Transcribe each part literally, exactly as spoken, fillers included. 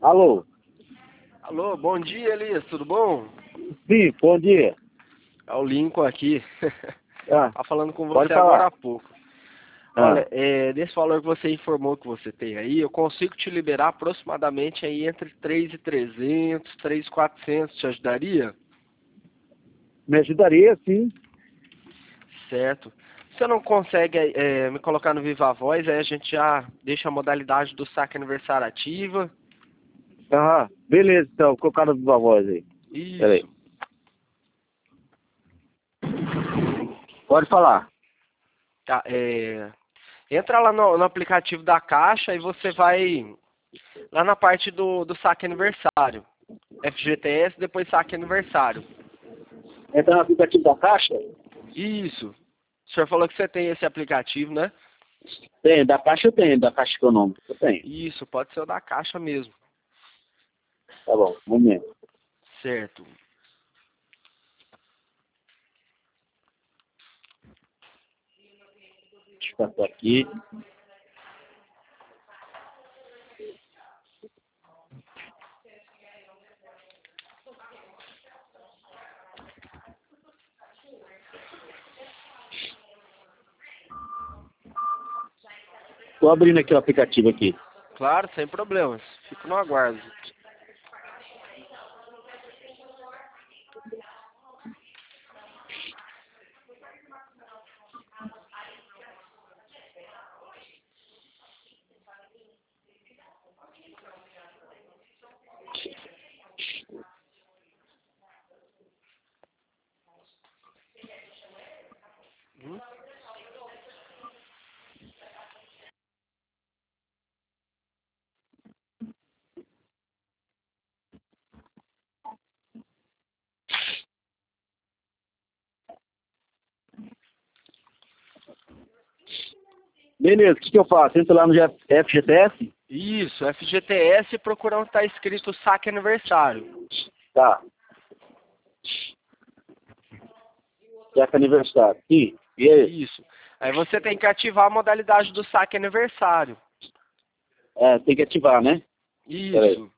Alô? Alô, bom dia, Elias, tudo bom? Sim, bom dia. É o Lincoln aqui. Ah, Tá falando com pode você falar. agora há pouco. Ah, Olha, é, desse valor que você informou que você tem aí, eu consigo te liberar aproximadamente aí entre três mil e trezentos, três mil e quatrocentos, te ajudaria? me ajudaria, sim. Certo. Você não consegue é, me colocar no Viva Voz, aí a gente já deixa a modalidade do saque aniversário ativa. Ah, beleza, então, colocar a voz aí. Peraí. Isso. Pode falar. Tá, é, entra lá no, no aplicativo da Caixa e você vai lá na parte do, do saque aniversário. F G T S, depois saque aniversário. Entra no aplicativo da Caixa? Isso. O senhor falou que você tem esse aplicativo, né? Tem, da Caixa eu tenho, da Caixa Econômica eu tenho. Isso, pode ser o da Caixa mesmo. Tá bom, um momento. Certo. Deixa eu passar aqui. Tô abrindo aqui o aplicativo aqui. Claro, sem problemas. Fico no aguardo. Hum? Beleza, o que, que eu faço? Entro lá no F G T S? Isso, F G T S procura onde está escrito saque aniversário. Tá. Já que é aniversário. Sim. E aí? Isso. Aí você tem que ativar a modalidade do saque aniversário. É, tem que ativar, né? Peraí. Isso.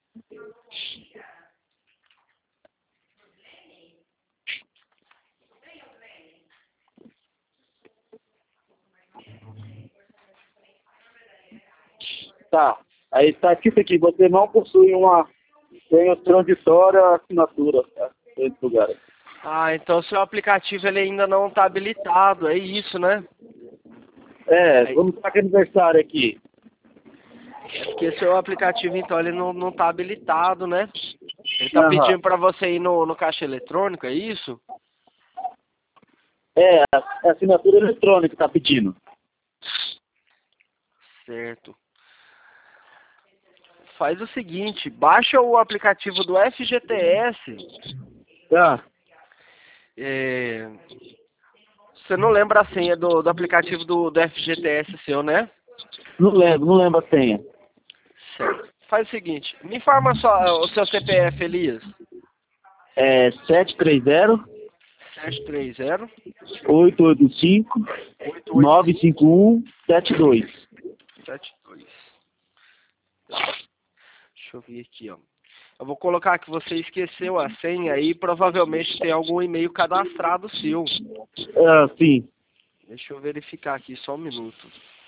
Tá. Aí tá escrito aqui, você não possui uma senha transitória assinatura. Tá? Esse lugar. Ah, então seu aplicativo ele ainda não está habilitado, é isso, né? É, Aí, vamos para que aniversário aqui. porque seu aplicativo então ele não não está habilitado, né? Ele está Aham. pedindo para você ir no, no caixa eletrônico, é isso? É, a a assinatura eletrônica tá pedindo. Certo. Faz o seguinte, baixa o aplicativo do F G T S. Tá. É, você não lembra a senha do, do aplicativo do, do F G T S seu, né? Não lembro, não lembro a senha. Certo. Faz o seguinte, me informa só o seu C P F, Elias. É sete três zero, sete três zero, oito oito cinco, oito oito nove cinco um, sete dois. sete dois. Deixa eu ver aqui, ó. Eu vou colocar que você esqueceu a senha aí, provavelmente tem algum e-mail cadastrado seu. Ah, sim. Deixa eu verificar aqui só um minuto.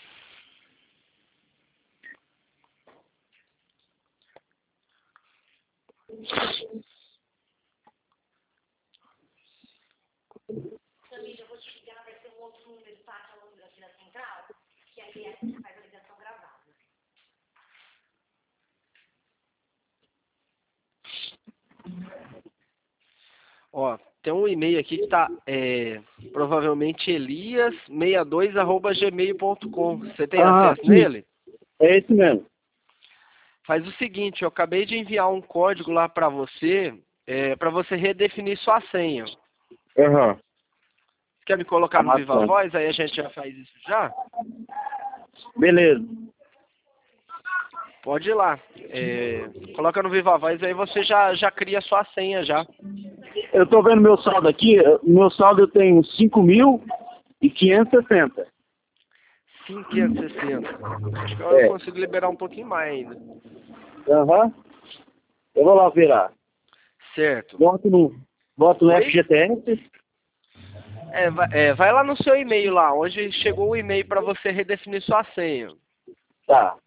Ó, tem um e-mail aqui que tá é, provavelmente elias sessenta e dois arroba gmail ponto com. Você tem Ah, acesso sim. nele? É esse mesmo. Faz o seguinte, eu acabei de enviar um código lá para você, é, para você redefinir sua senha. Aham. Quer me colocar Tá no Viva marcando. Voz? Aí a gente já faz isso já? Beleza. Pode ir lá. É, coloca no Viva Voz, aí você já, já cria a sua senha já. Eu tô vendo meu saldo aqui. Meu saldo eu tenho cinco mil e quinhentos e sessenta. cinco mil quinhentos e sessenta. Acho que eu É. consigo liberar um pouquinho mais ainda. Aham. Eu vou lá ver lá. Certo. Boto no, boto no Oi? F G T S. É, vai, é, vai lá no seu e-mail lá, onde chegou o e-mail para você redefinir sua senha. Tá.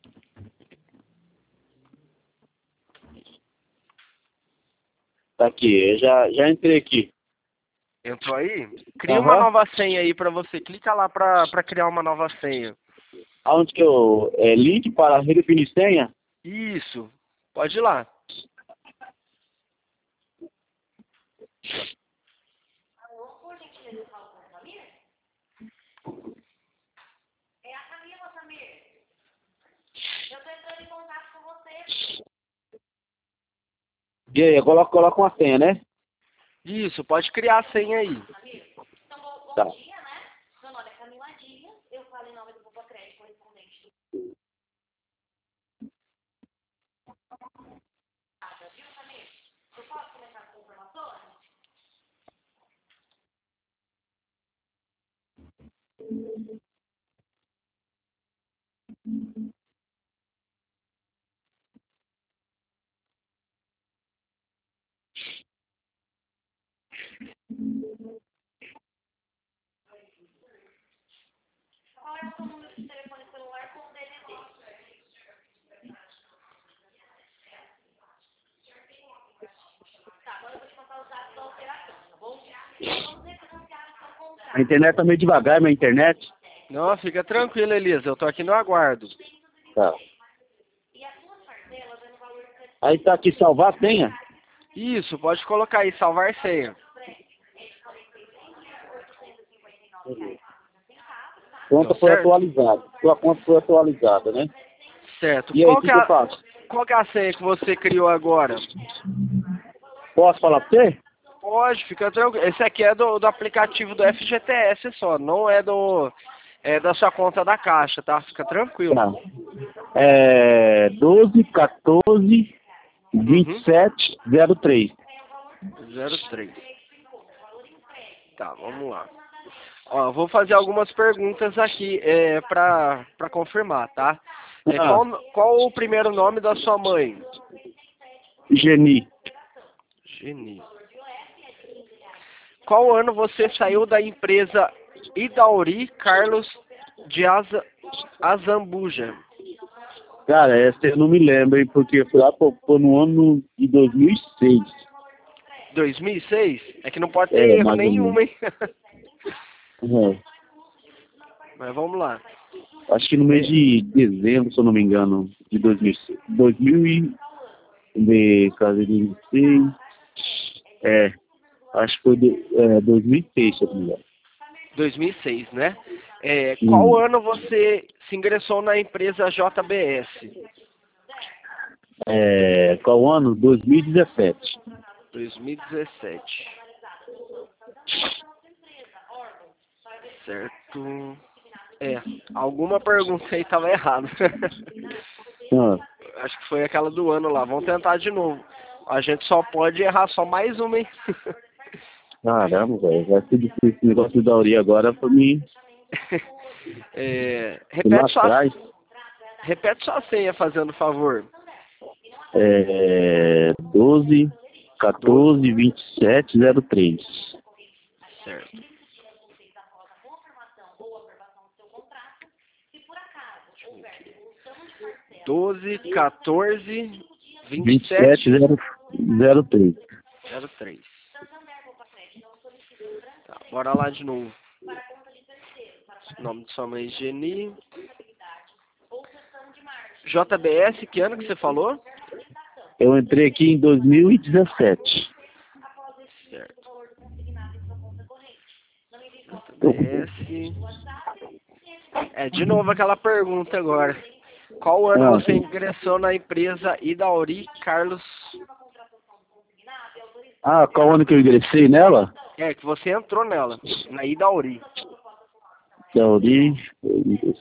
Tá aqui, eu já, já entrei aqui. Entrou aí? Cria uma Aham. nova senha aí para você. Clica lá para para criar uma nova senha. Aonde que eu... É link para redefinir senha? Isso. Pode ir lá. E aí, eu coloco, coloco uma senha, né? Isso, pode criar a senha aí. Tá. A internet tá meio devagar, minha internet. Não, fica tranquilo, Elisa. Eu tô aqui no aguardo. Tá. Aí tá aqui, salvar a senha. Isso, pode colocar aí, salvar senha. Conta Deu foi certo? atualizada. Sua conta foi atualizada, né? Certo. E aí, o Qual que, que, é que eu a, faço? qual que é a senha que você criou agora? Posso falar pra você? Pode, fica tranquilo. Esse aqui é do, do aplicativo do F G T S só, não é do é da sua conta da Caixa, tá? Fica tranquilo. Tá. É doze, quatorze, vinte Uhum. e sete, zero três. zero três. Tá, vamos lá. Ó, vou fazer algumas perguntas aqui é, pra, pra confirmar, tá? É, Ah, qual, qual o primeiro nome da sua mãe? Geni. Geni. Qual ano você saiu da empresa Idauri Carlos de Aza, Azambuja? Cara, essa eu não me lembro, hein, porque foi lá pô, pô, no ano de dois mil e seis. dois mil e seis? É que não pode ter É, erro mais ou nenhum, menos. hein? Uhum. Mas vamos lá. Acho que no mês de dezembro, se eu não me engano, de dois mil e seis. dois mil e... De casa de dois mil e seis. É, acho que foi de, é, dois mil e seis, se eu não me engano. dois mil e seis, né? É, qual Hum. ano você se ingressou na empresa J B S? É, qual ano? dois mil e dezessete. dois mil e dezessete. Certo. É, alguma pergunta aí estava errada. Ah, Acho que foi aquela do ano lá. Vamos tentar de novo. A gente só pode errar só mais uma, hein? caramba, velho. Vai ser difícil esse negócio da Uri agora pra mim. É, Ir lá repete, sua, atrás. repete sua senha, fazendo favor. É, doze, quatorze, vinte e sete, zero três. Certo. doze, quatorze, vinte e sete, zero três. zero três. Tá, bora lá de novo. Nome de sua mãe, Geni. J B S, que ano que você falou? Eu entrei aqui em dois mil e dezessete. Certo. J B S. É, de novo aquela pergunta agora. Qual ano Ah, você ingressou na empresa Idauri Carlos? ah, qual ano que eu ingressei nela? É, que você entrou nela, na Idauri. Da Uri. Deixa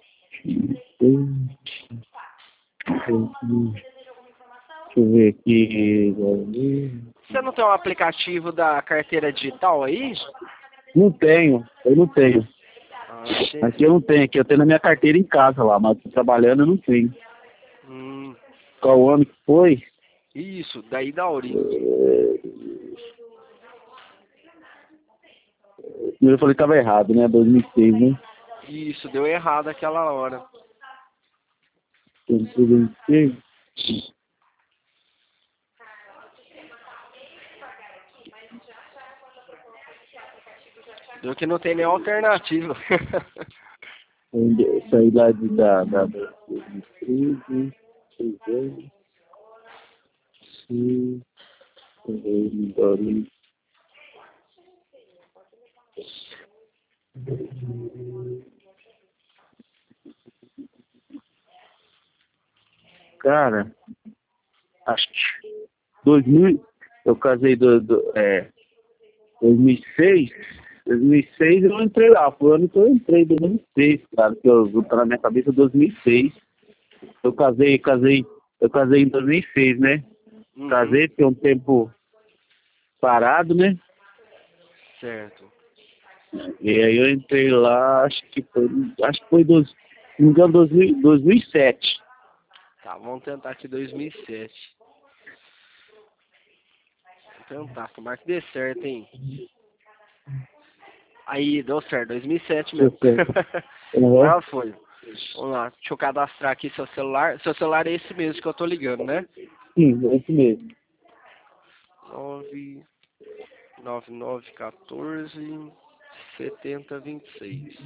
eu ver aqui. Você não tem um aplicativo da carteira digital aí? Não tenho, eu não tenho. Ah, Aqui entendi. eu não tenho, aqui eu tenho na minha carteira em casa lá, mas trabalhando eu não tenho. Hum. Qual ano que foi? Isso, daí da Auri. Eu falei que tava errado, né? dois mil e seis, né? Isso, deu errado aquela hora. dois mil e seis. Deu que não tem nenhuma alternativa. Eu saí lá de, da, da, da dois mil e treze, seis anos, sim, dois mil e cara, acho que dois mil, eu casei do, do, é, dois mil e seis, dois mil e seis eu entrei lá, foi o ano que eu entrei, dois mil e seis, cara, que eu tá na minha cabeça dois mil e seis. Eu casei, casei, eu casei em dois mil e seis, né? Uhum. Casei, fiquei um tempo parado, né? Certo. E aí eu entrei lá, acho que foi, acho que foi, dois, se não me engano, dois mil, dois mil e sete. Tá, vamos tentar aqui dois mil e sete. Vamos tentar, tomara que dê certo, hein? Aí, deu certo, dois mil e sete mesmo. Uhum. Agora foi. Vamos lá, deixa eu cadastrar aqui seu celular. Seu celular é esse mesmo que eu tô ligando, né? Sim, é esse mesmo. nove nove nove um quatro sete zero dois seis.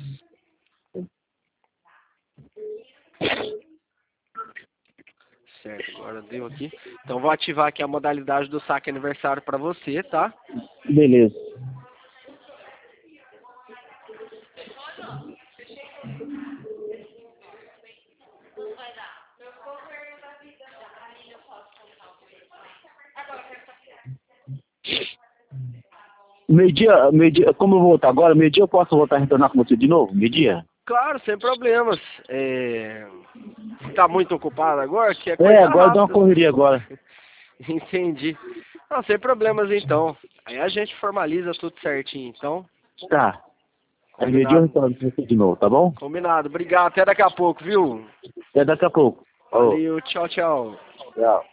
Certo, agora deu aqui. Então vou ativar aqui a modalidade do saque aniversário para você, tá? Beleza. Meio-dia, meio-dia, como eu vou voltar agora, meio-dia eu posso voltar a retornar com você de novo? Meio-dia? Claro, sem problemas. É... Você tá muito ocupado agora? Que é É, coisa agora deu uma rápida. correria agora. Entendi. Não, sem problemas então. Aí a gente formaliza tudo certinho, então. Tá. Aí meio-dia eu Combinado. retorno com você de novo, tá bom? Combinado. Obrigado. Até daqui a pouco, viu? Até daqui a pouco. Falou. Valeu. Tchau, tchau. Tchau.